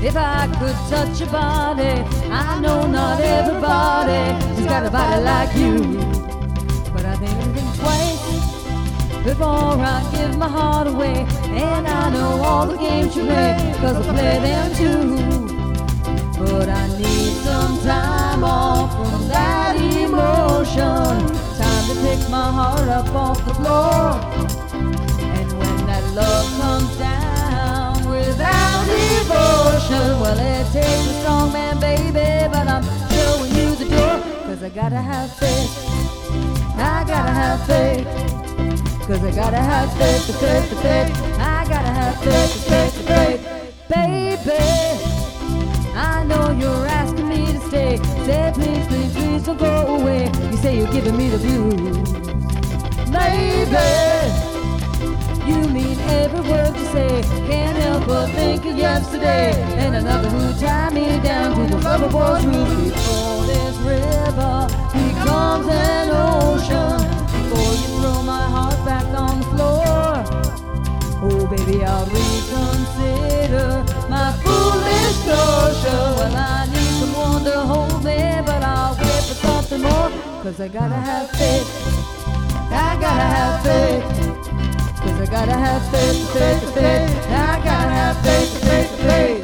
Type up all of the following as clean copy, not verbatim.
If I could touch your body, I know not everybody has got a body like you. But I think twice before I give my heart away. And I know all the games you play, 'cause I play them too. But I need some time off from that emotion, time to pick my heart up off the floor. And when that love comes down without devotion, well, it takes a strong man, baby, but I'm showing you the door. 'Cause I gotta have faith, I gotta have faith. 'Cause I gotta have faith, the faith, the faith. I gotta have faith, the faith, the faith. Baby, I know you're asking me to stay. Say please, please, please don't go away. You say you're giving me the blues. Maybe you mean every word you say. Can't help but think of yesterday and another who tied me down to the rubberboard roof. Before this river becomes an ocean, before you throw my heart back on the floor, oh baby, I'll reconsider my foolish notion. Well, I need someone to hold me, but I'll wait for something more. 'Cause I gotta have faith, I gotta have faith. 'Cause I gotta have faith, faith, faith. I gotta have faith, faith, faith.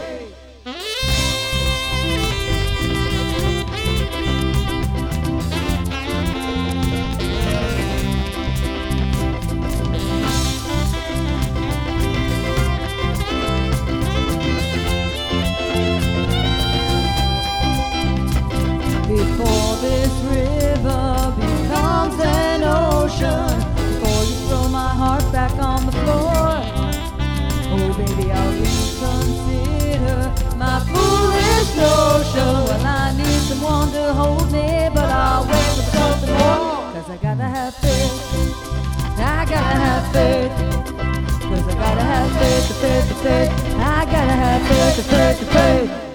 Before this river becomes an ocean, before you throw my heart back on the floor, oh baby, I'll reconsider my foolish notion. Well, I need someone to hold me, but I'll wait for something more. 'Cause I gotta have faith, I gotta have faith. 'Cause I gotta have faith, the faith, the faith. I gotta have faith, the faith, the faith.